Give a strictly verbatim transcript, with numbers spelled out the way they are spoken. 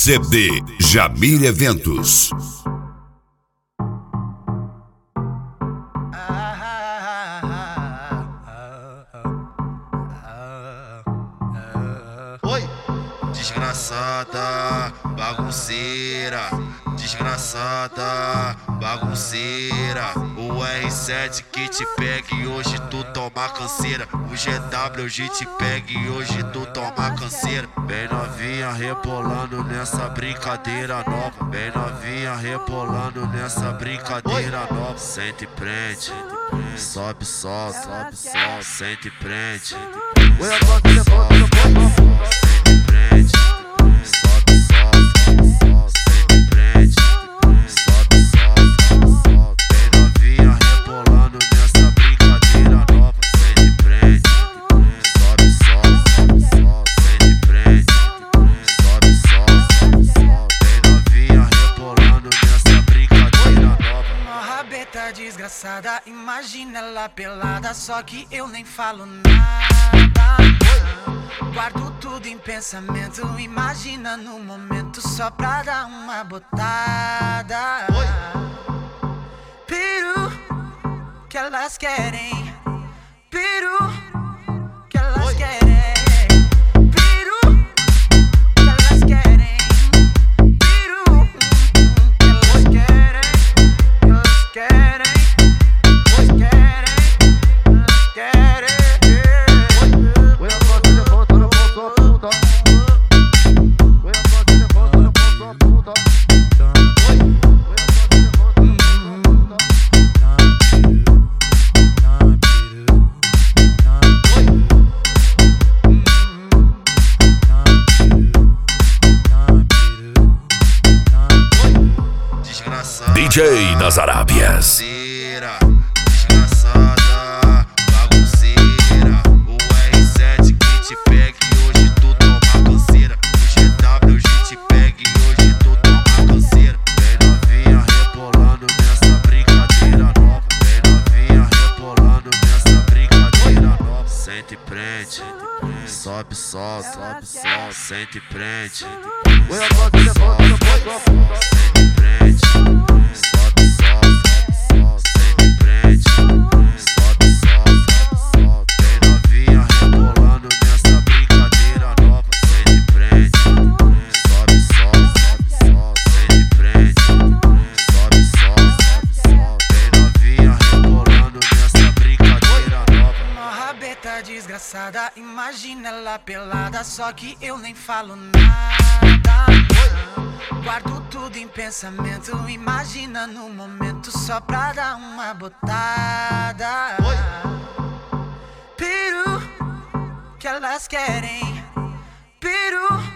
C D Jamil Eventos. Oi, desgraçada, bagunceira, desgraçada, bagunceira. O R sete que te pega e hoje tu toma canseira. O G W hoje te pega e hoje tu toma canseira. Bem novinha rebolando nessa brincadeira nova. Bem novinha rebolando nessa brincadeira nova. Sente e prende, sobe, solta, sobe, solta, sente e prende. Sobe, solta, sente e prende. Sobe, solta, sente e prende. Sobe, solta, solta. Bem novinha rebolando nessa brincadeira nova. Sente e prende. Sobe, solta, sente e prende. Sobe, solta, bem novinha rebolando nessa brincadeira nova. Uma rabeta desgraçada, imagina ela pelada, só que eu nem falo nada. Guardo tudo em pensamento, imagina no momento só pra dar uma botada. Peru que elas querem, peru que elas querem, peru que elas querem, peru que elas querem, que elas querem, elas querem, elas querem. D J nas Arábias. Desgraçada, bagunceira. O R sete que te pega e hoje tu toma canseira. O G W hoje te pega e hoje tu toma canseira. Bem novinha rebolando nessa brincadeira nova. Bem novinha rebolando nessa brincadeira nova. Sente e prende, sobe, solta, sobe, solta, sente e prende. Sobe, solta, sente e prende. Sobe, solta, sente e prende. Sobe, solta, solta. Bem novinha rebolando nessa brincadeira nova. Sente e prende. Sobe, solta, sente e prende. Sobe, solta, bem novinha rebolando nessa brincadeira nova. Uma rabeta desgraçada, imagina ela pelada, só que eu nem falo nada. Guardo tudo em pensamento, imagina no momento só pra dar uma botada. Peru que elas querem, peru